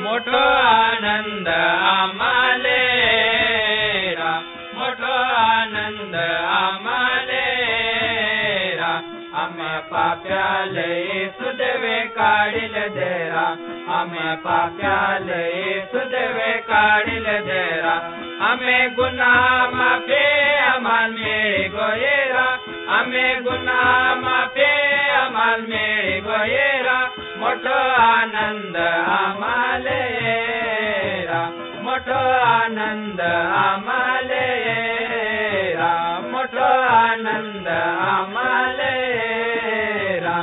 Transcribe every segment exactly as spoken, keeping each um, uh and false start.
मोठो आनंद आम्हाले रा, मोठो आनंद आम्हाले रा, आम्ही पाप्याले सुदेवे काढिल देरा, आम्ही पाप्याले सुदेवे काढिल देरा, आम्ही गुन्हा माफी आम्हाल मिळी गोयेरा, आम्ही गुन्हा माफी आम्हाल मिळी गोयेरा, मोठो आनंद आम्हाले रा, मोठो आनंद आम्हाले रा, मोठो आनंद आम्हाले रा.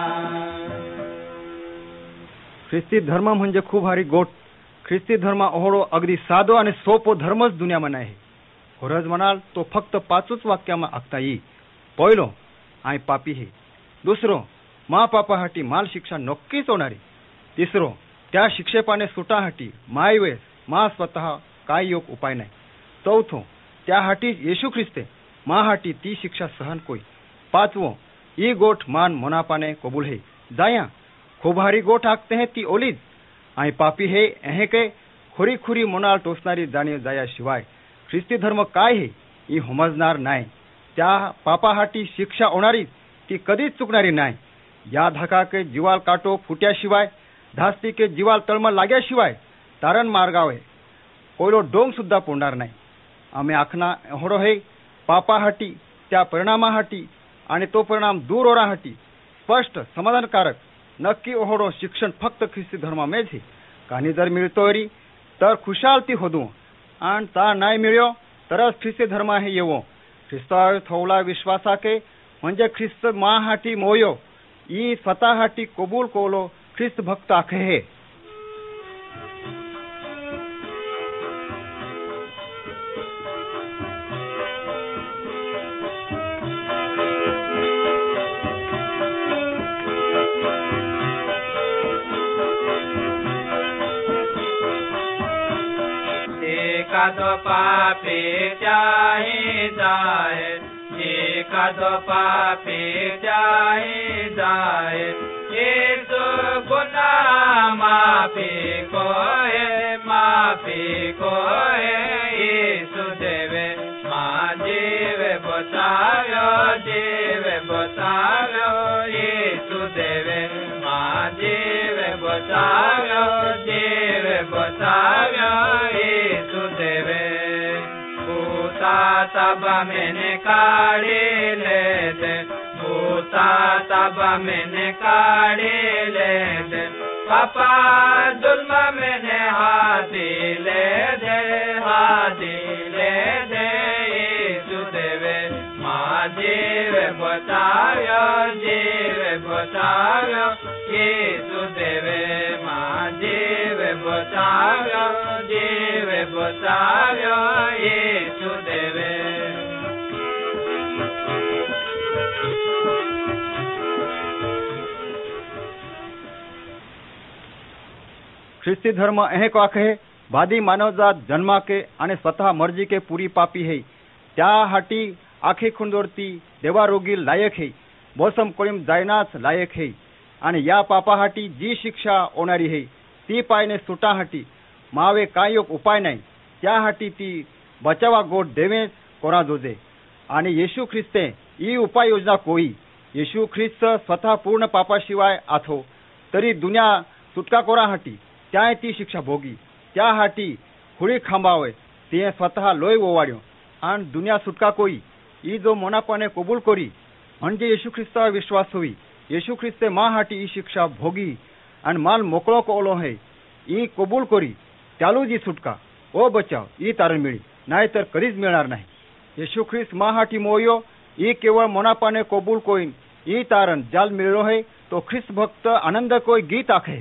ख्रिस्ती धर्म म्हणजे खूप भारी गोट. ख्रिस्ती धर्म ओहळो अगदी साधो आणि सोपो धर्मच दुनियाમાં आहे. होरज म्हणाल तो फक्त पाचच वाक्याમાં आखता येई. पहिलो आय पापी हे. दुसरो मा पापाहाटी माल शिक्षा नक्कीच होणारी. तिसरो त्या शिक्षेपाने सुटाहाटी माय वेळेस मा स्वतः काय योग उपाय नाही. चौथो त्याहाटी येशू ख्रिस्ते माहाटी ती शिक्षा सहन कोई. पाचवो ई गोठ मान मनापाने कबूल है. जाया खोभारी गोठ आखते हैं ती ओलीज आई पापी है एहे के खुरी खुरी मनाल टोचणारी जाणीव जाया शिवाय ख्रिस्ती धर्म काय है ही समजणार नाही. त्या पापाहाटी शिक्षा होणारी ती कधीच चुकणारी नाही. या धकाके जीवाल काटो फुट्याशिवाय धास्ती के जीवाल तळमळ लाग्याशिवाय तारण मार्गावे कोयलो डोंग सुद्धा पोडणार नाही. आम्ही आखना होडो हे पापाहाटी त्या परिणामाहाटी आणि तो परिणाम दूर होण्यासाठी स्पष्ट समाधानकारक नक्की ओहडो शिक्षण फक्त ख्रिस्ती धर्मामेच है. काही जर मिळतोरी तर खुशाल ती होदू आणि ता नाही मिळ्यो तरच ख्रिस्ती धर्म हे येवो. ख्रिस्तावर थोवला विश्वासाके म्हणजे ख्रिस्त माहाटी मोयो ई स्वतःहाटी कबूल कोलो ख्रिस्त भक्त आखे हे. कादो पापी जाहि जाए, जे कादो पापी जाहि जाए, यीशु गुनाह माफी कोए माफी कोए, यीशु देवे मां जीव बचाव्यो जीव बचाव्यो, यीशु देवे मां जीव बचाव्यो जीव बचाव्यो, यीशु देवे भूता तब मैंने काढ़ी ले दे, भूता तब मैंने काढ़ी ले दे, पापा जुल्म मैंने हाथी ले दे हाथी ले दे, यीशु देवे मां जीव बचाव्यो जीव बचाव्यो, यीशु देवे मां जीव बचाव्यो जीव बचाव्यो, यीशु देवे. ख्रिस्ती धर्म एहे को आखे बादी मानवजात जन्मा के आणि स्वतः मर्जी के पुरी पापी है. त्या हाटी आखे खुंदोरती देवारोगी लायक है, मोसम कोळीम जायनाच लायक है. आणि या पापाहाटी जी शिक्षा होणारी है ती पायने सुटाहाटी मावे काय योग उपाय नाही. त्याहाटी ती बचावा गोट देवेच कोणा जोजे. आणि येशू ख्रिस्ते ही उपाय योजना कोई. येशू ख्रिस्त स्वतः पूर्ण पापाशिवाय आथो तरी दुनिया सुटका कोराहाटी त्या ती शिक्षा भोगी. त्याहाटी खुळी खांबावे ते स्वतः लोय ओवाड्यो आणि दुनिया सुटका कोई. ही जो मनापाने कबूल करी म्हणजे येशू ख्रिस्तावर विश्वास होई. येशू ख्रिस्ते माहाटी ही शिक्षा भोगी आणि माल मोकळो कोलो है ही कबूल करी त्यालू जी सुटका ओ बचाव ही तारण मिळी नाहीतर कधीच मिळणार नाही. येशू ख्रिस्त माहाटी मोयो ही केवळ मनापाने कबूल कोईन ही तारण जाल मिळलो है तो ख्रिस्त भक्त आनंद कोई गीत आखे.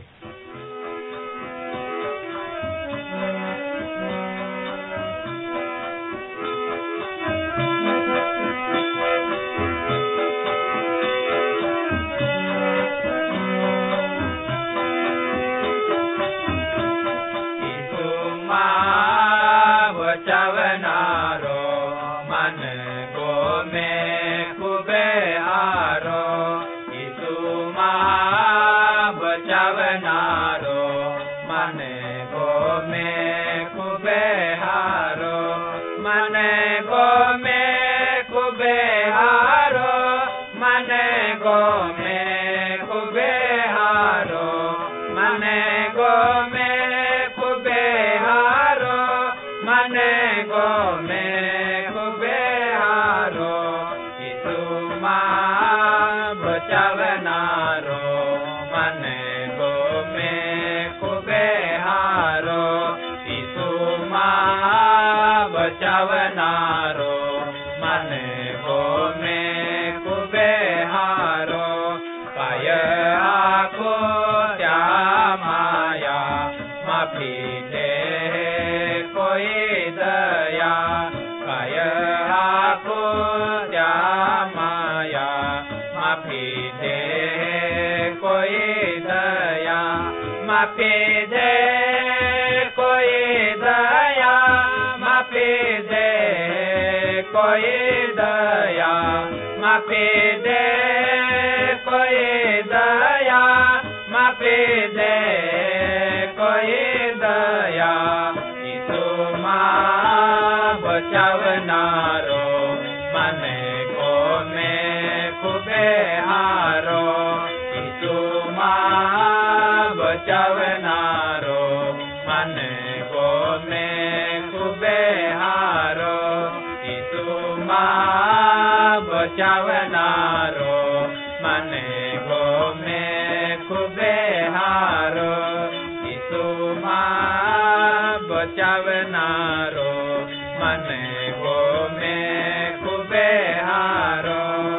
मने गो में खूबे हारो मने गो में खूबे हारो मने गो में खूबे हारो मने गो में खूबे हारो मने गो में खूबे हारो यीशु मां बचावनारो मने गो में खूबे हारो यीशु मां बचावनारो मने गो में खूबे हारो काय आखो त्या माया माफी दे कोई दया काय आखो त्या माया माफी दे कोई दया माफी दे कोई दया माफी दे कोई दया माफी दे कोई दया माफी दे कोई दया यीशु मां बचावनारो मने गो में खूबे हारो यीशु मां बचावनारो मने गो में खूबे हारो यीशु मां बचावनारो मने गो में खूबे हारो यीशु मां बचावनारो मने गो में खूबे हारो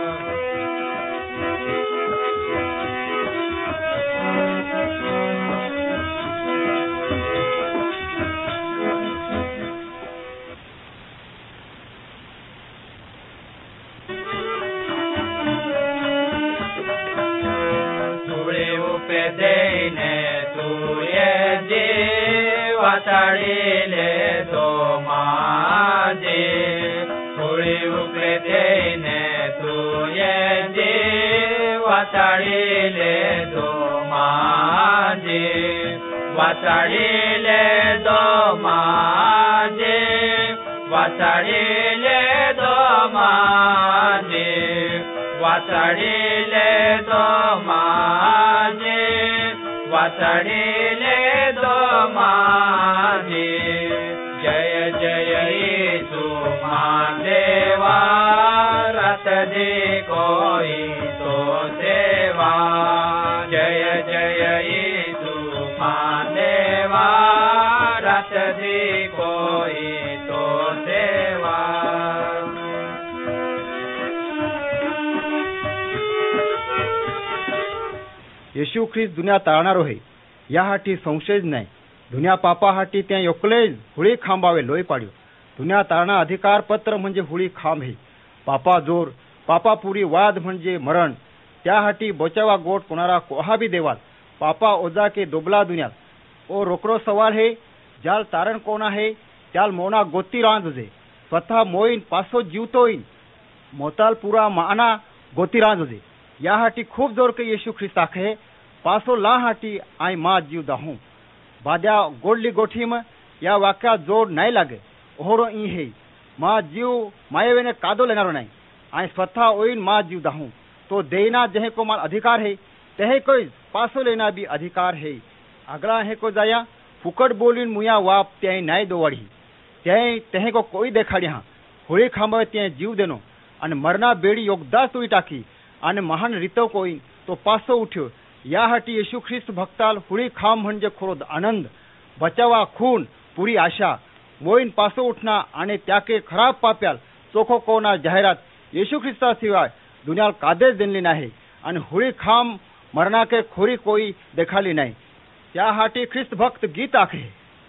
देने तू ये जीवाताड़ीले तो माजे थोड़ी ऊपरे देने तू ये जीवाताड़ीले तो माजे वाताड़ीले दो माजे वाताड़ीले दो माजे वाताड़ीले दो माजे वाताड़ीले दो माजे जय जय यीशु महादेवा रत दे कोई तो सेवा जय जय यीशु महादेवा रत दे कोई तो सेवा येशू ख्रिस्त दुनिया ताळणारो है या हाटी संशयच नाही दुनिया पापा हाटी त्या एकलेच हुळी खांबावे लोय पाड्यो दुनिया ताळणा अधिकार पत्र म्हणजे हुळी खांब है पापा जोर पापा पुरी वाद म्हणजे मरण त्या हाटी बचावा गोट कोणारा कोहा भी देवाल पापा ओजा के दोबला दुनियात ओ रोकड़ो सवाल है जाल तारण कोणा है त्याल मोना गोती रांधजे स्वतः मोईन पासो जीवतोईन मोताल पुरा माना गोती रांधजे या हाटी खूब जोर के येशू ख्रिस्त आखे पासो ला हाटी आई माँ जीव दाहूं बाद्या गोडली गोठी में या वाक्या जोड़ नहीं लागे ओहरो ई है माँ जीव मायवे ने कादो लेनारो नहीं आई स्वतः ओइन माँ जीव दाहूं तो देना जहे को माल अधिकार है तहे कोई पासो लेना भी अधिकार है अगला है को जाया फुकट बोलीन मुया वाप त्याई नाई दोवाड़ी त्याई तहे को कोई देखाड़िया होळी खांबावे त्याई जीव देनो अने मरना बेड़ी योगदास तुई टाकी अने महान रीतो कोई तो पासो उठ्यो या हाटी येशू ख्रिस्त भक्ताल हुळी खांब म्हणजे खरो आनंद बचावा खून पुरी आशा मोईन पासो उठना आणि त्याके खराब पाप्याल चोखो कोना जाहिरात येशू ख्रिस्ता सिवाय दुनियाल कादेच देनली नाही आणि हुळी खांब मरना के खोरी कोई देखाली नाही त्या हाटी ख्रिस्त भक्त गीत आखे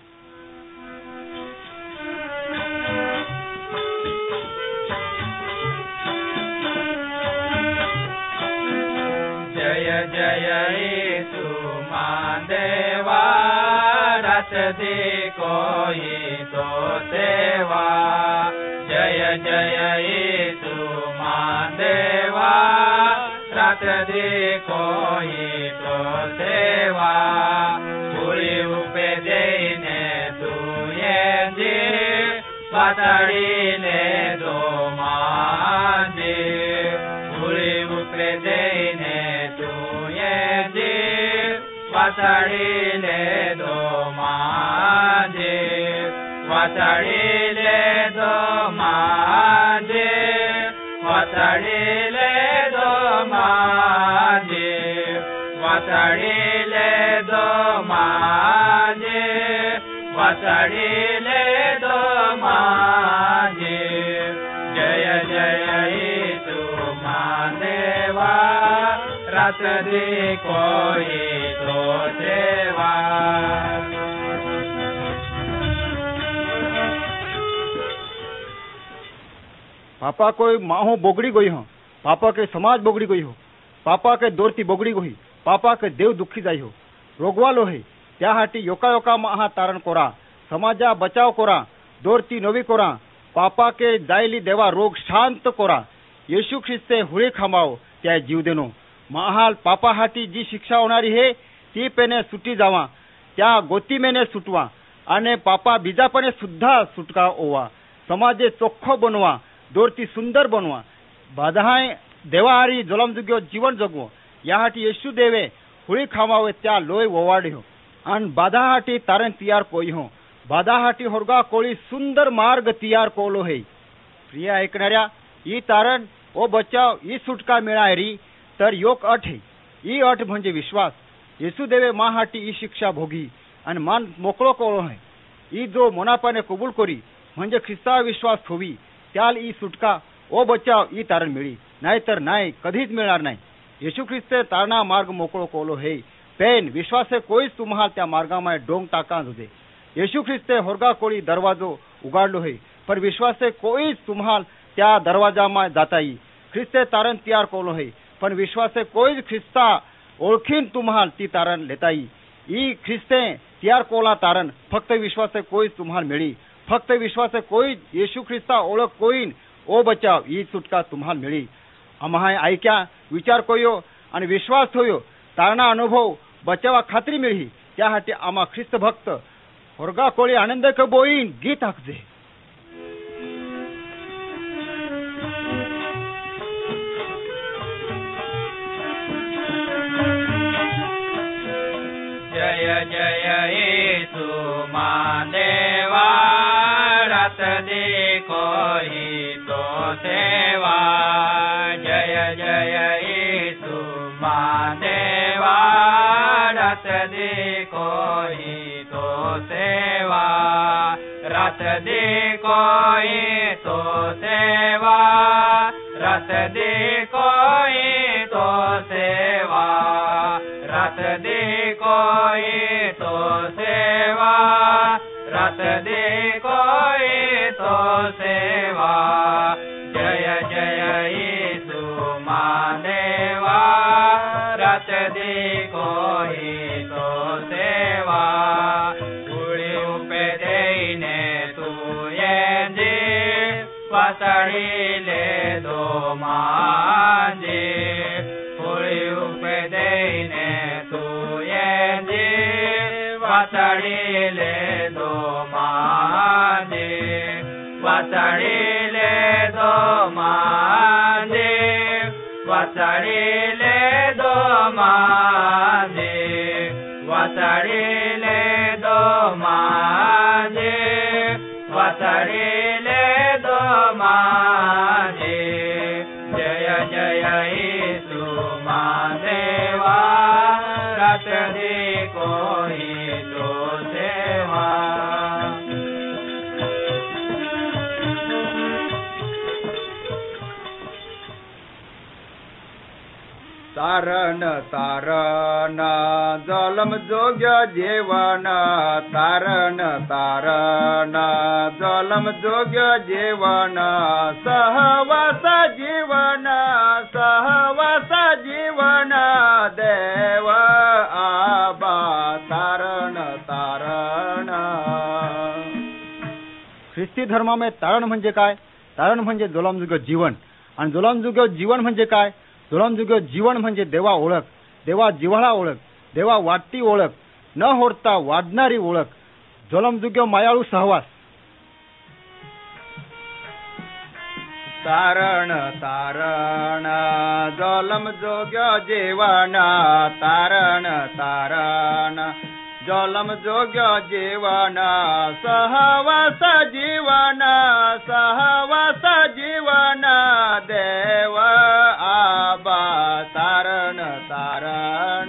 जय जय यीशु मान देवा रत दे कोई तो सेवा जय जय यीशु मान देवा रत दे कोई तो सेवा पूरी उपे वाचाडिले दो माझे उळी उपे देईने तू ये जी वाचाडिले दो माझे वाचाडिले दो माझे वाचाडिले दो माझे वाचाडिले दो माझे वाचाडिले दो माझे जय जय येशू महादेवा रात दे कोई तो सेवा पापा कोई माहो बोगड़ी गई हो पापा के समाज बोगड़ी गई हो पापा के दोरती बोगड़ी गई पापा के देव दुखी जाई हो रोगवालो है त्या हाटी योका योका महा तारण कोरा समाजा बचाव कोरा दोरती नवी कोरा पापा के जायली देवा रोग शांत कोरा येशू ख्रिस्ते हुळे खांबाव त्या जीव देनो महाल पापा हाटी जी शिक्षा होणारी है ती पेने सुटी जावा त्या गोती मेने सुटवा आणि पापा बीजापणे सुद्धा सुटका ओवा समाजे चोख्खो बनवा दोरती सुंदर बनवा बाधाय देवाहारी जोलमजुग्यो जीवन जगवो याहाटी येशू देवे हुळी खामावे त्या लोय ओवाडे हो आणि बाधाहाटी तारण तियार कोई हो बाधाहाटी होरगा कोळी सुंदर मार्ग तियार कोलो है प्रिय ऐकणाऱ्या ई तारण ओ बचाव ई सुटका मिळायरी तर योक अट है ई अट म्हणजे विश्वास येशू देवे माहाटी ई शिक्षा भोगी आणि मान मोकळो कोलो है ई जो मनापाने कबूल करी म्हणजे ख्रिस्ता विश्वास होवी त्याल ई सुटका ओ बचाव ई तारण मिळी नाहीतर नाही कधीच मिळणार नाही येशू ख्रिस्ते तारणा मार्ग मोकळो कोलो है पेन विश्वासे कोईच तुम्हाला त्या मार्गामाय डोंग टाका दे येशू ख्रिस्ते होरगा कोळी दरवाजो उगाडलो है पर विश्वासे कोईच तुम्हाला त्या दरवाजामाय जाता येई ख्रिस्ते तारण तयार कोलो है पण विश्वासे कोईच ख्रिस्ता ओळखीन तुम्हाला ती तारण लेता येई ई ख्रिस्ते तयार कोला तारण फक्त विश्वासे कोईच तुम्हाला मिळी फक्त विश्वासे कोई येशू ख्रिस्ता ओळख कोईन ओ बचाव ही सुटका तुम्हाला मिळी आम्हा ऐक्या विचार कोयो आणि विश्वास होयो तारणा अनुभव बचावा खात्री मिळी त्यासाठी आम्हा ख्रिस्त भक्त होरगा कोळी आनंद कबोईन गीत हाकजे जय जय येशू महादेवा रात दे कोई तो सेवा जय जय येशू महादेवा रात दे कोई तो सेवा रात दे कोई तो सेवा रात दे कोई तो सेवा रात दे कोई तो सेवा रात दे कोई तो सेवा जय जय येशू महादेवा रात दे कोई तो सेवा उड़ी उपे देईने तू ये जी वाचाडिले दो माझे उड़ी उपे देईने तू ये जी वाचाडिले दो माझे वाचाडिले दो माझे वाचाडिले दो माझे वाचाडिले दो माझे वाचाडिले दो माझे जय जय येशू महादेवा रात दे कोई तो सेवा तारण तारण जलम जोग्य जेवण तारण तारण जलम जोग्य जेवण सहवास जीवन सहवास जीवन देव आबा तारण तारण ख्रिस्ती धर्मामध्ये तारण म्हणजे काय तारण म्हणजे जोलामजुग जीवन आणि जोलामजुग जीवन म्हणजे काय जोलामजुग जीवन म्हणजे देवा ओळख देवा जिव्हाळा ओळख देवा वाटती ओळख न होरता वाढणारी ओळख जोलामजुग मायाळू सहवास तारण तारण जलम जोग्य जीवन तारण तारण जलम जोग्य जीवन सहवास जीवन सहवास जीवन देव आबा तारण तारण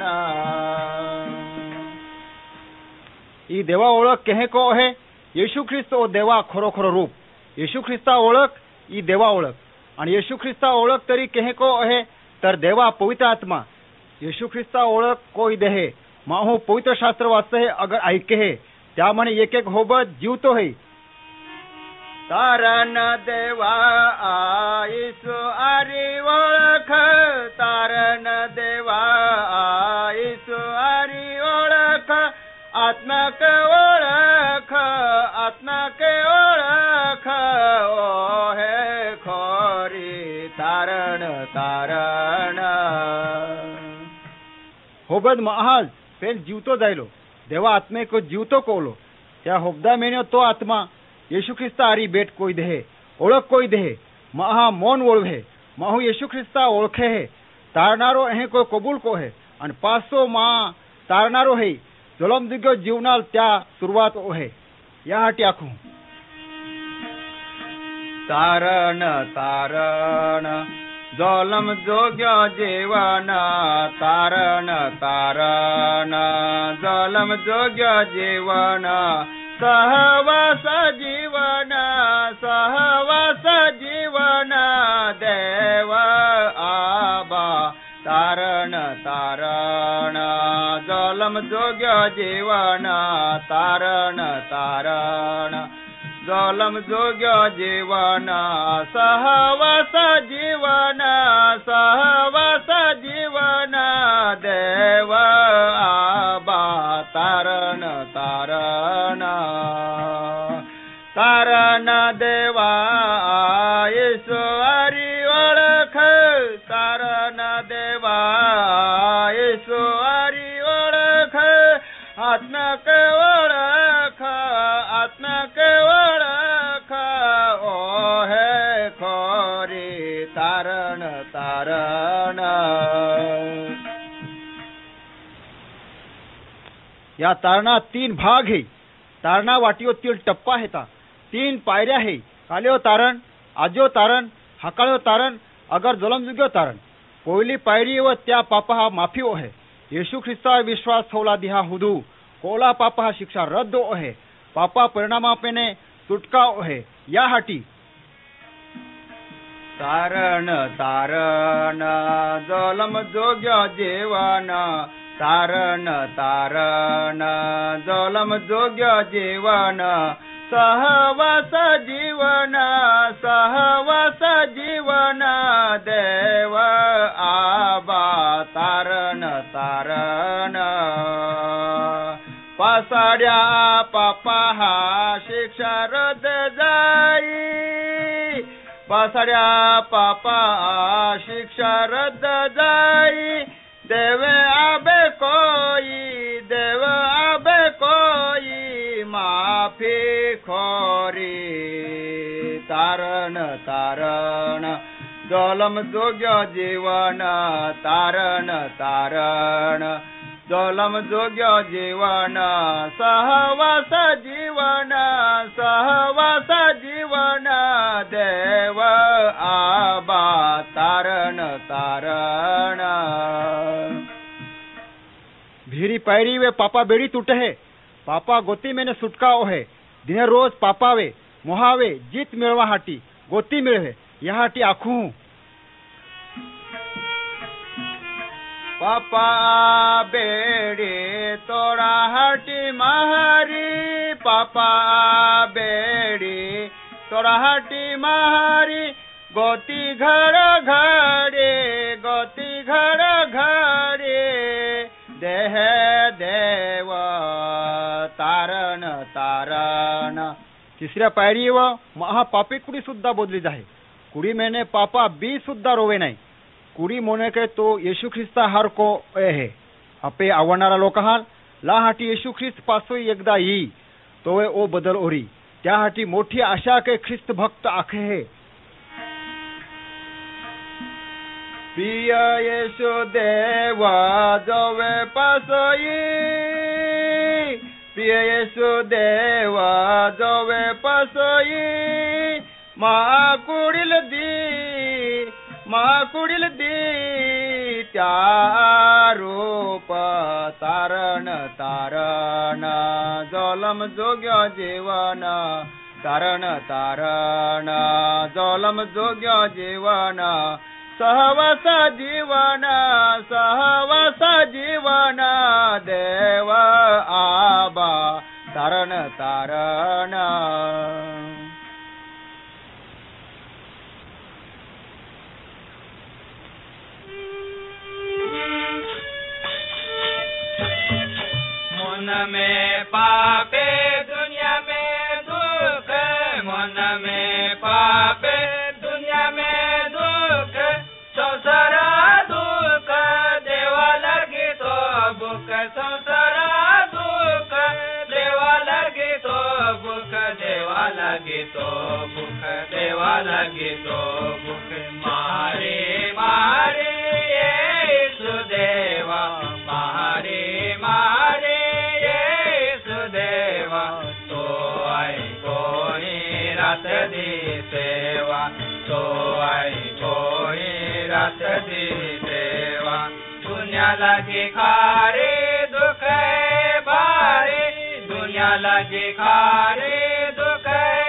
ई देवा ओळख केहे को आहे येशू ख्रिस्त ओ देवा खरोखर रूप येशू ख्रिस्ता ओळख ई देवा ओळख आणि येशू ख्रिस्ता ओळख तरी केहे को आहे तर देवा पवित्र आत्मा येशू ख्रिस्ता ओळख कोई देहे माहू पवित्र शास्त्र वाचते है अगर ऐके है त्यामणे एक एक होबत जीवतो है तारण देवा आईसु आरी ओळख तारण देवा आईसु आरी ओळख आत्मक ओळख आत्मक ओळख ओ हे खोरी तारण तारण होबद महाल पेल जीवतो जायलो देवा आत्मे को जीवतो कोलो त्या होबदा मेन्यो तो आत्मा येशू ख्रिस्ता आरी बेट कोई देहे ओळख कोई देहे महा मौन ओळवे महू येशू ख्रिस्ता ओळखे है तारणारो हे को कबूल को है आणि पासो मा तारणारो है जलम दिग्गो जीवनाल त्या सुरुवात ओ है याहाटी आखू तारण तारण जलम जोग्य जीवन तारण तारण जलम जोग्य जीवन सहवास जीवन सहवास जीवन देव आबा तारण तारण जलम जोग्य जीवन तारण तारण जलम जोग्य जीवन सहवास जीवन सहवास जीवन देव आबा तारण तारण तारण देवा ईश्वरी ओळख तारण देवा ईश्वरी ओळख आत्मक ओळख आत्मक ओळख ओ हे खोरी तारण तारण या तारणा तीन भाग है तारणा वाटीओतील टप्पा हेता तीन पायऱ्या है काल्यो तारण आजो तारण हाकाळ्यो तारण अगर जलमजुग्यो तारण पहिली पायरी व त्या पापा हा माफी ओ है येशू ख्रिस्ता विश्वास थोला दिहा हुदू कोला पापा हा शिक्षा रद्द ओ है पापा परिणामापेने सुटका ओ है या हाटी तारण तारण जलम जोग्य जीवन तारण तारण जलम जोग्य जीवन सहवास जीवन सहवास जीवन देव आबा तारण तारण पासाड्या पापा हा शिक्षा रद्द जाई पासाड्या पापा शिक्षा रद्द जाई देव आबे कोई देव आबे कोई माफी खोरी तारण तारण जलम जोग्य जीवन तारण तारण जलम जोग्य जीवन सहवास जीवन सहवास जीवन देव आबा तारण तारण भीरी पैरी वे पापा बेड़ी टूटे है पापा गोती मैंने सुटकाओ है दिन रोज पापावे मोहावे जीत मिळवा हाटी गोती मिळवे या हाटी आखू पापा बेड़ी तोरा हाटी महारी पापा बेड़ी तोरा हाटी महारी गोती घर घरे गोती घर घरे देह देव तारण तारण तिसऱ्या पायरी व महापापी कुडी सुद्धा बोधली जाहे कुडी मैंने पापा बी सुद्धा रोवे नाही कुडी मोने के तो येशू ख्रिस्ता हार को ए है अपे आवडणारा लोक हाल ला हाटी येशू ख्रिस्त पासो एकदा यी तोवे ओ बदल ओरी त्या हाटी मोठी आशा के ख्रिस्त भक्त आखे है प्रिय येशू देवा जवे पासोई प्रिय येशू देवा जवे पासोई माकुडिल दी माकुडिल दी त्या रूप तारण तारण जलम जोग्य जीवन तारण तारण जलम जोग्य जीवन सहवास जीवन सहवास जीवन देव आबा तारण तारण मन में पापे दुनिया में दुख मन में पापे दुनिया में दुख संसारा दुख देवा लगे तो बुक संसारा दुख देवा लगे तो बुक देवा लगे तो बुक देवा लगे तो बुक मारे मारे येशु देवा मारे मारे रात दी सेवा तो आई कोई रात दी सेवा दुनिया लगी खारे दुख बारे दुनिया लगी खारे दुख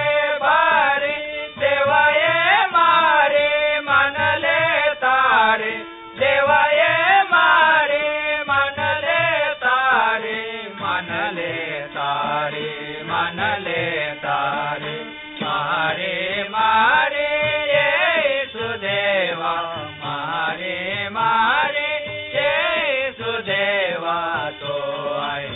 बारे देवाए मारे मन ले तारे देवाए मारे मन ले तारे मन ले तारे मन ले तारे मारे मारे येशु देवा मारे मारे येशु देवा तो आई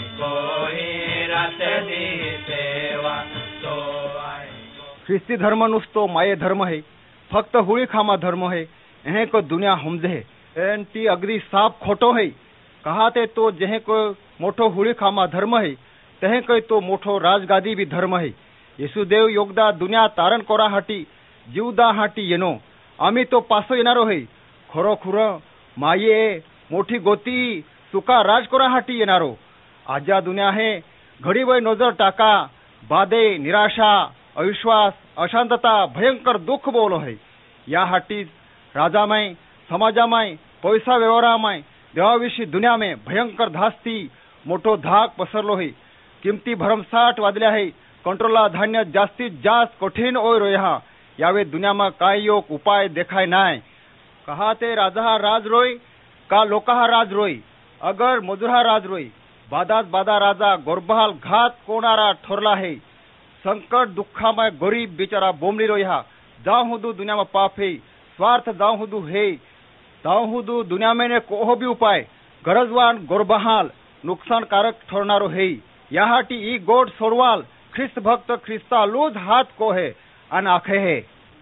कोई रात दी सेवा तो आई ख्रिस्ती धर्म नुसतो माये धर्म है फक्त हुळी खामा धर्म है एहे को दुनिया हमजे एन ती अगदी साफ खोटो है कहा ते तो जहे को मोठो हुळी खामा धर्म है तहे कोई तो मोठो राजगादी भी धर्म है येशुदेव योगदा दुनिया तारण कोरा हाटी जीवदा हाटी येनो आम्ही तो पासो येणारो है खरो खुर माये मोठी गोती सुका राज कोरा हाटी येणारो आजा दुनिया है घडी वय नजर टाका बाधे निराशा अविश्वास अशांतता भयंकर दुःख बोलो है या हाटी राजामाय समाजामाय पैसा व्यवहारामाय देवाविषयी दुनिया में भयंकर धास्ती मोठो धाक पसरलो है किमती भरमसाठ वादल्या है कंट्रोला धान्य जास्तीत जास्त कठीण ओय रोया यावे दुनिया में काय योग उपाय देखाय नाय कहा ते राजा हा राज रोय का लोका हा राज रोय अगर मजूर हा राज रोय बादात बादा राजा गोरबहाल घात कोणारा ठरला है संकट दुःखामय गरीब बिचारा बोमली रोया जाऊ हुदू दुनिया में पाप है स्वार्थ जाऊ हुदू है जाऊ हुदू दुनिया में ने कोहो भी उपाय गरजवान गोरबहाल नुकसानकारक ठरनारो है याहाटी ई गोड सोरवाल ख्रिस्त भक्त ख्रिस्ता लूज हाथ को है अन आखे है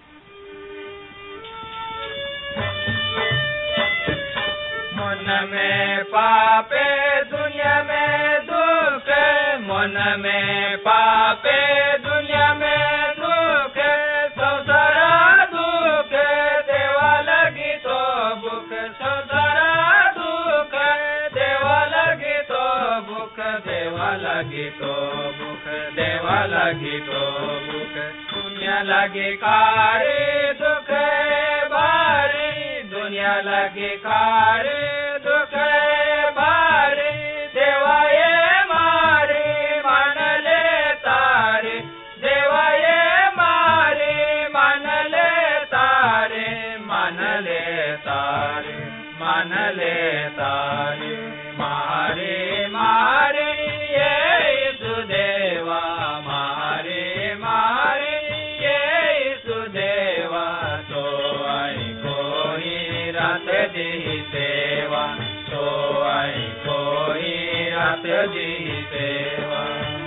मन में पापे दुनिया में दुख मन में पापे दुनिया में दुख संसारा दुख देवा लगी तो बुक संसारा दुख देवा लगी तो बुक देवा लगी तो बुक देवा लगी तो बुक दुनिया लगी कारे दुख बारे दुनिया लगी कारे दुख बारे देवाए मारे मन ले तारे देवाए मारे मन ले तारे मन ले तारे मन ले तारे मारे मारे येशु देवा मारे मारे येशु देवा तो आई कोई रात दी सेवा तो आई कोई रात दी सेवा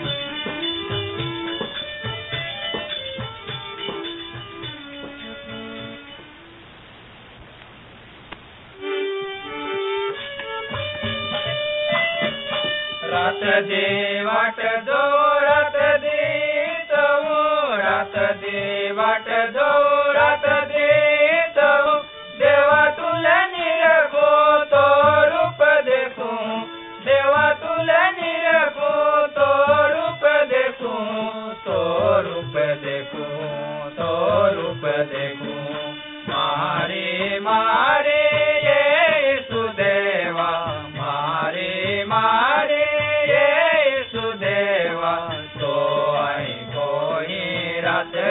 रात दे वाट दो रात दे तो रात दे वाट दो रात दे तो देवा तुलने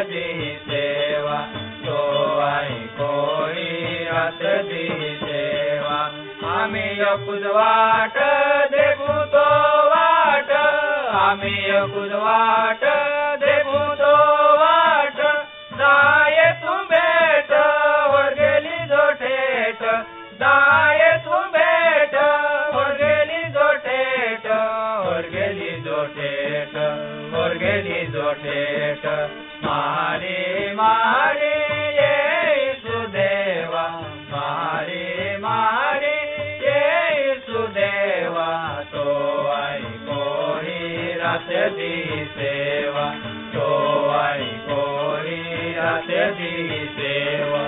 दी सेवा तो आई कोई रात दी सेवा आम्ही यकुज वाट देखू तो वाट आम्ही यकुज वाट देखू तो वाट दाये तुम भेट वर गेली जो ठेट दाये तुम भेट वर गेली जो ठेट वर गेली जो ठेट वर गेली जो ठेट मारी मारी येसु देवा मारी मारी येसु देवा तो आई कोई रात दी सेवा तो आई कोई रात दी सेवा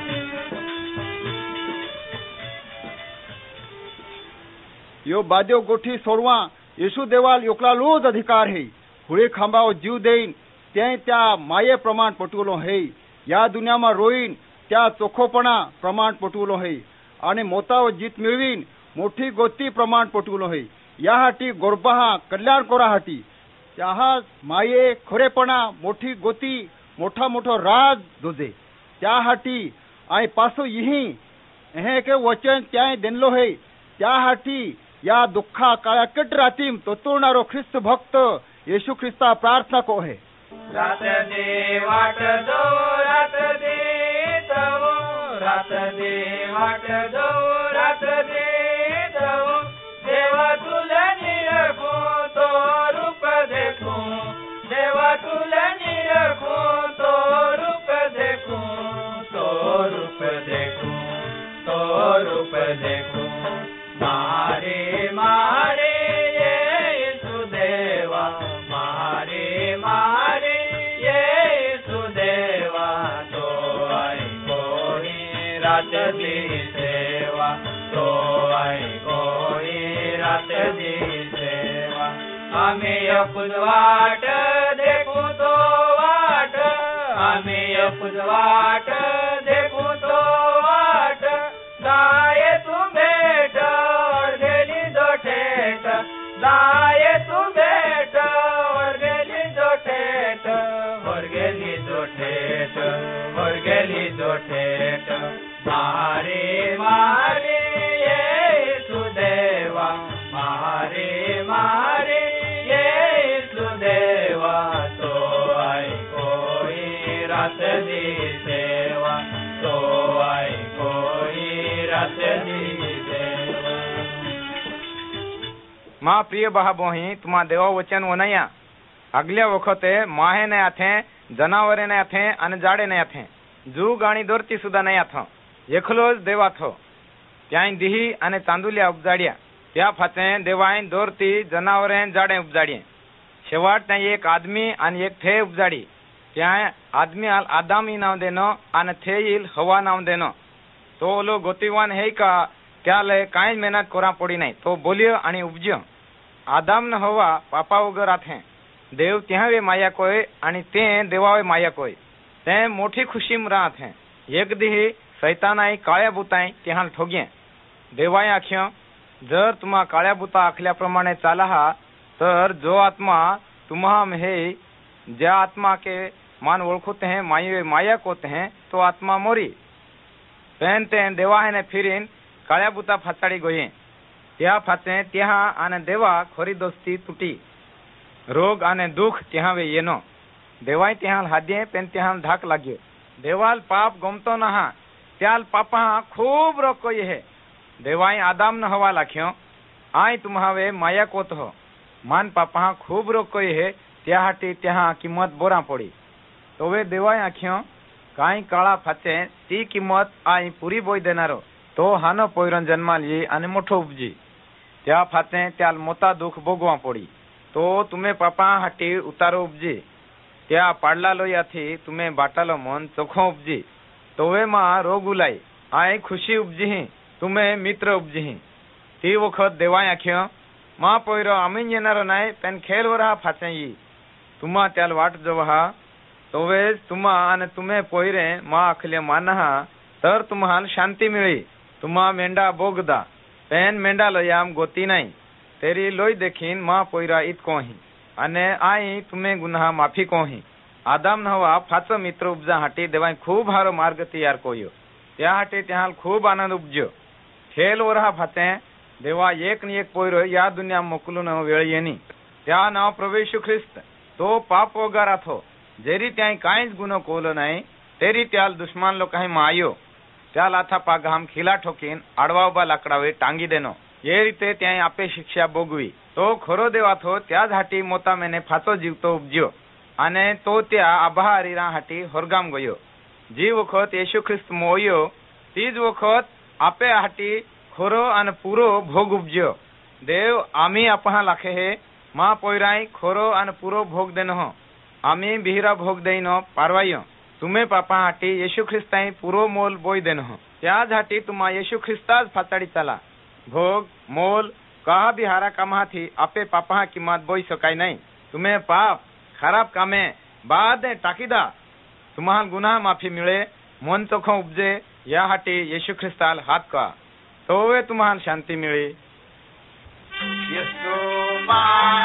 यो बाद्यो गोठी सोडवा येशू देवाल योकलालोच अधिकार है हुळे खांबाव जीव देईन ते त्या माये प्रमाण पटवलो है या दुनियाમાં रोईन त्या चोखोपणा प्रमाण पटवलो है आणि मोताव जीत मिळवीन मोठी गोती प्रमाण पटवलो है याहाटी गोरबाहा कल्याण कोराहाटी त्या माये खरेपणा मोठी गोती मोठा मोठो राज दोजे त्याहाटी आई पासो यही हे के वचन त्या देनलो है त्याहाटी या दुःखा काळाकट रातीम तोतुरणारो ख्रिस्त भक्त येशू ख्रिस्ता प्रार्थना को है रात दे वाट दो रात दे दो रात दे वाट दो रात दे दो देवा तुला निरखो तो रूप देखो देवा तुला निरखो तो रूप देखो तो रूप देखो तो रूप देखो मारे मारे येसु देवा मारे मारे येसु देवा तो आई कोई रात दी सेवा तो आई कोई रात दी सेवा आम्ही यकुज वाट देखू तो वाट आम्ही यकुज वाट देखू तो वाट दाये तुम भेट वर गेली जो ठेट दाये तुम भेट वर गेली जो ठेट वर गेली जो ठेट वर गेली जो ठेट मारे मारे येसु देवा मारे मारे येसु देवा तो आई कोई रात दी सेवा तो आई कोई रात दी सेवा માં પ્રિય બહાબોહી તુમા દેવો વચન વનયા આગલ્યા વખતે માહે ને હાથે જનાવરે ને હાથે અને જાડે ને હાથે જુ ગાણી દોરતી સુધા નહીં હાથો એકલો જ દેવા થો ત્યાંય દીહી અને ચાંદુલિયા ઉપજાડ્યા त्या फाते देवाय દોરતી જનાવરે જાડે ઉપજાડીએ છેવાટ ત્યાં એક આદમી અને એક થે ઉપજાડી ત્યાં આદમી હાલ આદામી નામ દેનો અને થેઈલ હવા નામ દેનો તો ઓલો ગોતીવાન હે કા ત્યાં લે કાંઈ મહેનત કોરા પડી નહીં તો બોલ્યો અને ઉપજ્યો આદામ ને હવા પાપા વગર હાથે દેવ ત્યાં વે માયા કોઈ અને તે દેવાવે માયા કોઈ તે મોટી ખુશી માં રાથે એક દી સૈતાનાઈ કાળ્યા બુતાઈ ત્યાં ઠોગ્યા દેવાય આખ્યો जर तुम्हा काळ्या बुता आखल्याप्रमाणे चाला हा तर जो आत्मा तुम्हा में है ज्या आत्मा के मान ओळखते हैं माये माया कोते हैं तो आत्मा मोरी पहनते हैं देवा है ने फिरीन काळ्या बुता फाचाडी गोये त्या फाचे त्या आने देवा खोरी दोस्ती तुटी रोग आने दुख त्या वे येनो देवाय त्या हादे पेन त्या धाक लाग्यो देवाल पाप गमतो नहा त्याल पापा खूब रोको ये है देवाई आदाम न हवा लाख्यो आई तुम्हावे माया कोत हो मान पापा खूब रोकोई है त्या हाटी त्या किंमत बोरा पड़ी तो वे देवाई आख्यो काई काळा फाचे ती किंमत आई पूरी बोई देनारो तो हानो पोयरन जन्मा ली आणि मोठो उपजी त्या फाचे त्याल मोता दुख भोगवा पड़ी तो तुम्हें पापा हाटी उतारो उपजी त्या पाडला लोयाथी तुम्हें बाटालो मन चोखो उपजी तो वे मां रोग उलाई आई खुशी उपजी ही तुम्हें मित्र उपजी ती वखत देवाय आख्यो मा पोयरो आमी येणारो नाही पेन खेल वरा फाचई तुम्हा त्याल वाट जवहा तो वे तुम्हा आणि तुम्हे पोयरे मा आखले मानहा तर तुम्हाला शांती मिळी तुम्हा मेंढा बोगदा पेन मेंढा लोयाम गोती नाही तेरी लोई देखीन मा पोयरा इत कोही अने आई तुम्हें गुनाह माफी कोही आदाम न हवा फाच मित्र उपजा हाटी देवाई खूब हारो मार्ग तैयार कोयो त्या हाटी त्या खूब आनंद उपजो खेल ओरहा फाते देवा एक न एक पोयरो या दुनिया मोकलून वेळ येनी त्या नाव प्रभू येशू ख्रिस्त तो पाप वगैरे थो जेरी त्या काहीच गुन्हो कोलो नाही तेरी त्याल दुश्मन लोक काही मायो त्या लाथा पाग हम खिला ठोकीन आडवा उभा लाकडावे टांगी देनो ये रीते त्या आपे शिक्षा भोगवी तो खरो देवा थो त्याच हाटी मोता मेने फाचो जीवतो उपज्यो અને તો त्या આભા હરીરા હાટી હોરગામ ગયો જે વખત યેશુ ખ્રિસ્ત મોયો તી જ વખત આપે હાટી ખોરો અને પૂરો ભોગ ઉપજ્યો દેવ આમી આપણા લાખે હે માં પોયરાઈ ખોરો અને પૂરો ભોગ દેનો આમી બિહરા ભોગ દઈનો પારવાયો तुमे पापा हाटी येशू ख्रिस्ताई पूरो मोल बोय देनो त्याच हाटी तुम्हा येशू ख्रिस्ताच फाताडी चाला भोग मोल कहा भी हारा कामाथी आपे पापा किंमत बोय सकाय नाही तुम्हे पाप खराब कामे बाद टाकीदा तुम्हाला गुन्हा माफी मिळे मन चोख उपजे या हाटी येशू ख्रिस्ताल हात का तोवे तुम्हाला शांती मिळे येशू